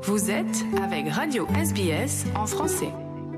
Vous êtes avec Radio SBS en français.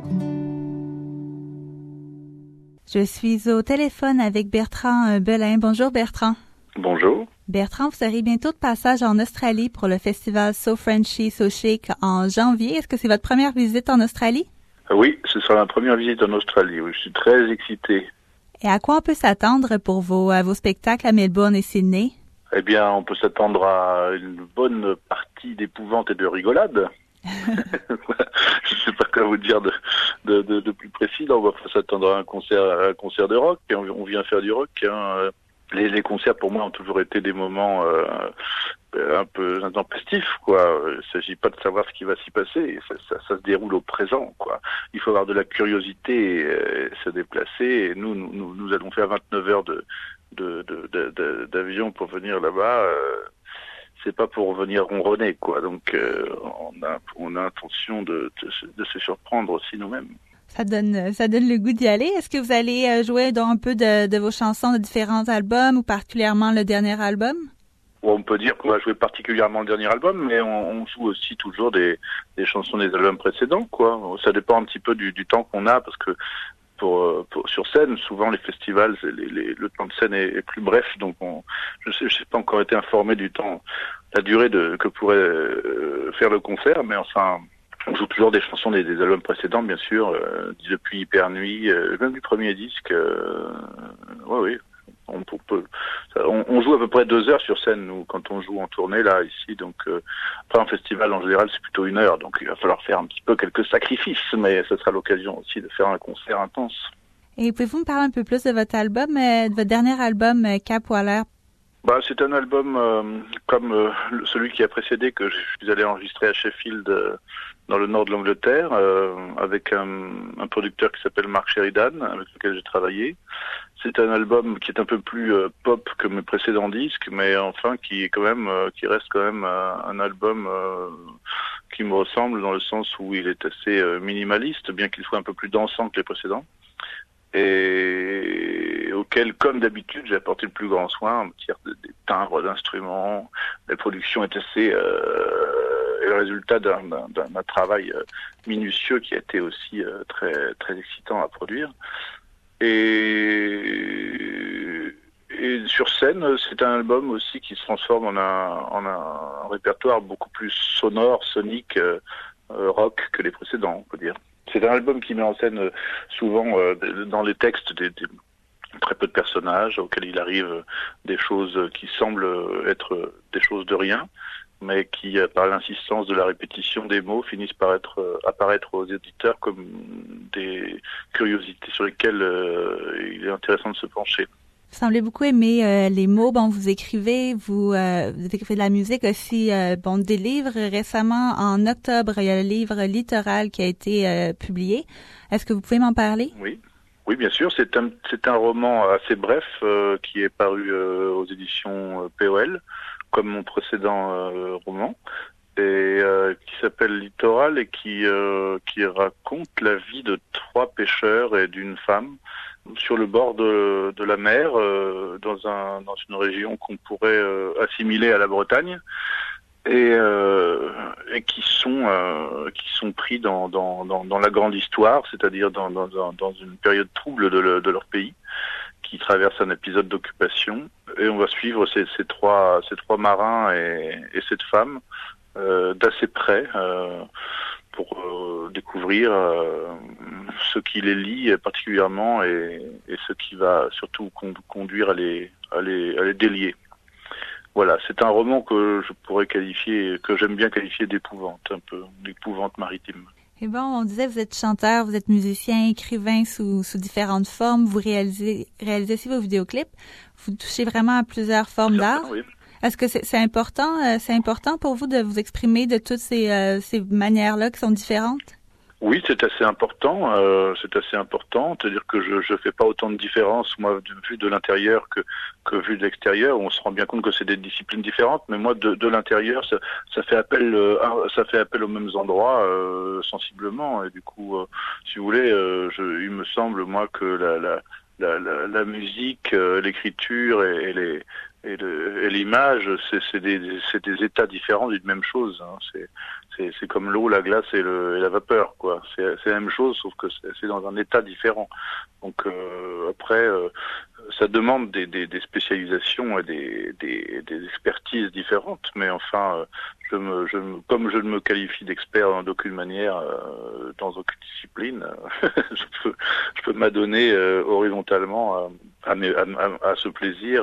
Je suis au téléphone avec Bertrand Belin. Bonjour Bertrand. Bonjour. Bertrand, vous serez bientôt de passage en Australie pour le festival So Frenchy, So Chic en janvier. Est-ce que c'est votre première visite en Australie? Oui, ce sera ma première visite en Australie. Oui, je suis très excité. Et à quoi on peut s'attendre pour vos spectacles à Melbourne et Sydney? Eh bien, on peut s'attendre à une bonne partie d'épouvante et de rigolade. Je ne sais pas quoi vous dire de plus précis. Là, on va s'attendre à un concert de rock. Et on vient faire du rock. Hein. Les concerts, pour moi, ont toujours été des moments un peu intempestifs, quoi. Il ne s'agit pas de savoir ce qui va s'y passer. Ça se déroule au présent, quoi. Il faut avoir de la curiosité et se déplacer. Et nous allons faire 29 heures d'avion pour venir là-bas. C'est pas pour venir ronronner, quoi. Donc, on a intention de se surprendre aussi nous-mêmes. Ça donne le goût d'y aller. Est-ce que vous allez jouer dans un peu de vos chansons de différents albums ou particulièrement le dernier album? On peut dire qu'on va jouer particulièrement le dernier album, mais on joue aussi toujours des chansons des albums précédents, quoi. Ça dépend un petit peu du temps qu'on a, parce que sur scène, souvent les festivals, le temps de scène est plus bref, donc je sais pas encore été informé du temps, la durée que pourrait faire le concert, mais enfin, on joue toujours des chansons des albums précédents, bien sûr, depuis Hyper Nuit, même du premier disque. Oui. On joue à peu près 2 heures sur scène, nous, quand on joue en tournée, là, ici. Donc, après, en festival, en général, c'est plutôt 1 heure. Donc, il va falloir faire un petit peu quelques sacrifices, mais ce sera l'occasion aussi de faire un concert intense. Et pouvez-vous me parler un peu plus de votre album, de votre dernier album, Cap Waller? C'est un album comme celui qui a précédé, que je suis allé enregistrer à Sheffield, dans le nord de l'Angleterre, avec un producteur qui s'appelle Mark Sheridan, avec lequel j'ai travaillé. C'est un album qui est un peu plus pop que mes précédents disques, mais enfin qui reste quand même un album qui me ressemble, dans le sens où il est assez minimaliste, bien qu'il soit un peu plus dansant que les précédents, et auquel, comme d'habitude, j'ai apporté le plus grand soin en matière des timbres d'instruments. La production est assez le résultat d'un travail minutieux qui a été aussi très très excitant à produire. Et sur scène, c'est un album aussi qui se transforme en un répertoire beaucoup plus sonore, sonique, rock que les précédents, on peut dire. C'est un album qui met en scène souvent dans les textes des très peu de personnages, auxquels il arrive des choses qui semblent être des choses de rien, mais qui, par l'insistance de la répétition des mots, finissent par apparaître aux éditeurs comme des curiosités sur lesquelles il est intéressant de se pencher. Vous semblez beaucoup aimer les mots. Vous écrivez, vous écrivez de la musique aussi, des livres. Récemment, en octobre, il y a le livre Littoral qui a été publié. Est-ce que vous pouvez m'en parler? Oui, bien sûr. C'est un roman assez bref qui est paru aux éditions POL, comme mon précédent roman, et qui s'appelle Littoral et qui raconte la vie de 3 pêcheurs et d'une femme sur le bord de la mer, dans une région qu'on pourrait assimiler à la Bretagne, et qui sont pris dans la grande histoire, c'est-à-dire dans une période trouble de leur pays, qui traverse un épisode d'occupation, et on va suivre ces trois marins et cette femme d'assez près pour découvrir ce qui les lie particulièrement et ce qui va surtout conduire à les délier. Voilà, c'est un roman que j'aime bien qualifier d'épouvante, un peu d'épouvante maritime. Et on disait, vous êtes chanteur, vous êtes musicien, écrivain sous différentes formes, vous réalisez aussi vos vidéoclips, vous touchez vraiment à plusieurs formes d'art. Oui. Est-ce que c'est important pour vous de vous exprimer de toutes ces manières-là qui sont différentes? Oui, c'est assez important. C'est-à-dire que je fais pas autant de différence, moi, vu de l'intérieur que vu de l'extérieur. On se rend bien compte que c'est des disciplines différentes, mais moi, de l'intérieur, ça fait appel aux mêmes endroits, sensiblement. Et du coup, si vous voulez, il me semble, moi, que la musique, l'écriture et Et l'image, c'est des états différents d'une même chose. Hein. C'est comme l'eau, la glace et la vapeur, quoi. C'est la même chose, sauf que c'est dans un état différent. Donc après, ça demande des spécialisations et des expertises différentes. Mais enfin, comme je ne me qualifie d'expert d'aucune manière, dans aucune discipline, je peux m'adonner horizontalement à ce plaisir.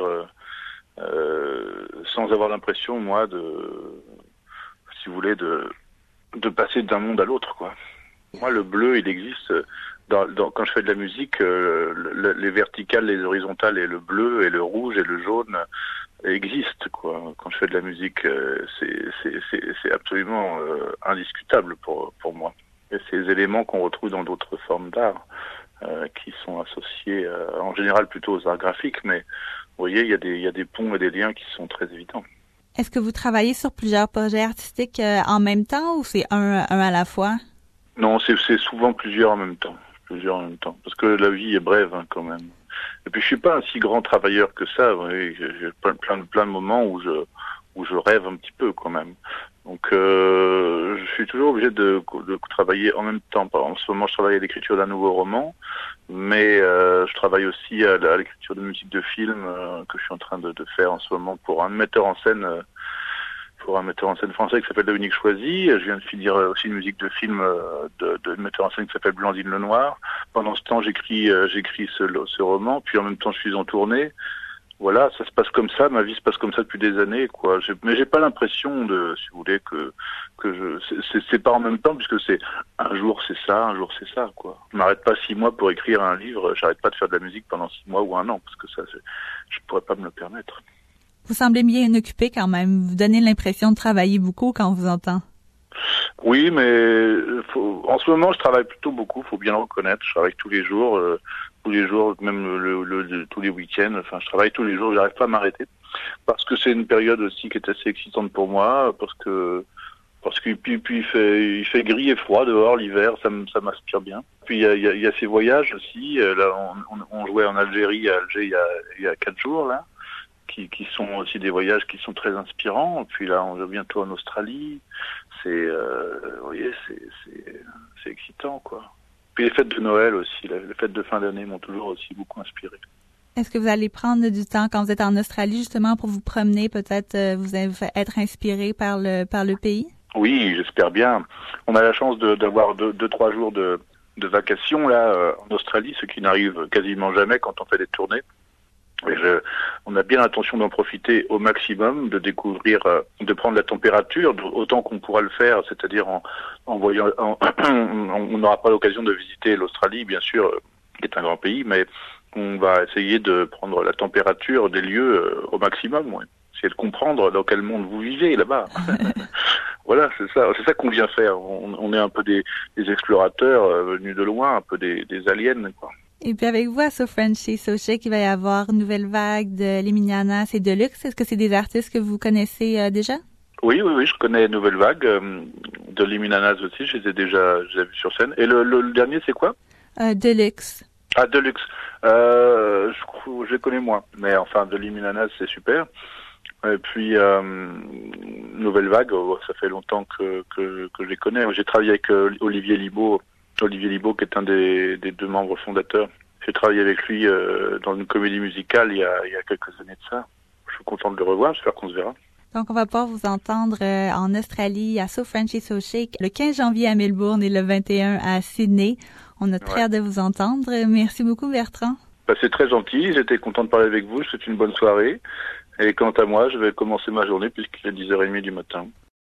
Sans avoir l'impression, moi, si vous voulez, de passer d'un monde à l'autre, quoi. Moi, le bleu, il existe quand je fais de la musique, les verticales, les horizontales et le bleu et le rouge et le jaune existent, quoi. Quand je fais de la musique, c'est absolument indiscutable pour moi. Et ces éléments qu'on retrouve dans d'autres formes d'art, qui sont associés en général plutôt aux arts graphiques, mais vous voyez, il y a des ponts et des liens qui sont très évidents. Est-ce que vous travaillez sur plusieurs projets artistiques en même temps ou c'est un à la fois? Non, c'est souvent plusieurs en même temps. Parce que la vie est brève, hein, quand même. Et puis je suis pas un si grand travailleur que ça. Vous voyez, j'ai plein de moments où je rêve un petit peu, quand même. Donc je suis toujours obligé de travailler en même temps. En ce moment, je travaille à l'écriture d'un nouveau roman, mais je travaille aussi à l'écriture de musique de film que je suis en train de faire en ce moment pour un metteur en scène français qui s'appelle Dominique Choisy. Je viens de finir aussi une musique de film de metteur en scène qui s'appelle Blandine Lenoir. Pendant ce temps, j'écris ce roman, puis en même temps, je suis en tournée. Voilà, ça se passe comme ça, ma vie se passe comme ça depuis des années, quoi. Mais j'ai pas l'impression si vous voulez, c'est pas en même temps, puisque c'est un jour c'est ça, quoi. Je m'arrête pas 6 mois pour écrire un livre, j'arrête pas de faire de la musique pendant 6 mois ou un an, parce que ça, je pourrais pas me le permettre. Vous semblez bien occupé quand même. Vous donnez l'impression de travailler beaucoup quand on vous entend. Oui, mais en ce moment, je travaille plutôt beaucoup, faut bien le reconnaître. Je travaille tous les jours, même tous les week-ends. Enfin, je travaille tous les jours, j'arrive pas à m'arrêter. Parce que c'est une période aussi qui est assez excitante pour moi, parce qu'il il fait gris et froid dehors l'hiver, ça m'inspire bien. Puis il y a ces voyages aussi. Là, on jouait en Algérie, à Alger, il y a 4 jours là. Qui sont aussi des voyages qui sont très inspirants. Et puis là, on va bientôt en Australie. Vous voyez, c'est excitant, quoi. Puis les fêtes de Noël aussi, les fêtes de fin d'année m'ont toujours aussi beaucoup inspiré. Est-ce que vous allez prendre du temps quand vous êtes en Australie justement pour vous promener, peut-être être inspiré par le pays? Oui, j'espère bien. On a la chance d'avoir 2-3 jours de vacations là en Australie, ce qui n'arrive quasiment jamais quand on fait des tournées. Et on a bien l'intention d'en profiter au maximum, de découvrir, de prendre la température autant qu'on pourra le faire, c'est-à-dire en voyant, on n'aura pas l'occasion de visiter l'Australie, bien sûr, qui est un grand pays, mais on va essayer de prendre la température des lieux au maximum, ouais. Essayer de comprendre dans quel monde vous vivez là-bas. Voilà, c'est ça qu'on vient faire. On est un peu des explorateurs venus de loin, un peu des aliens, quoi. Et puis avec vous à So Frenchy, So Chic, il va y avoir Nouvelle Vague de Liminianas et Deluxe. Est-ce que c'est des artistes que vous connaissez déjà? Oui, je connais Nouvelle Vague de Liminianas aussi. Je les ai vus sur scène. Et le dernier, c'est quoi? Deluxe. Ah, Deluxe. Je les connais moins. Mais enfin, de Liminianas, c'est super. Et puis Nouvelle Vague, ça fait longtemps que je les connais. J'ai travaillé avec Olivier Libaud, qui est un des 2 membres fondateurs. J'ai travaillé avec lui dans une comédie musicale il y a quelques années de ça. Je suis content de le revoir, j'espère qu'on se verra. Donc, on va pouvoir vous entendre en Australie, à So Frenchy, So Chic, le 15 janvier à Melbourne et le 21 à Sydney. On a très hâte de vous entendre. Merci beaucoup, Bertrand. C'est très gentil, j'étais content de parler avec vous, je vous souhaite une bonne soirée. Et quant à moi, je vais commencer ma journée puisqu'il est 10h30 du matin.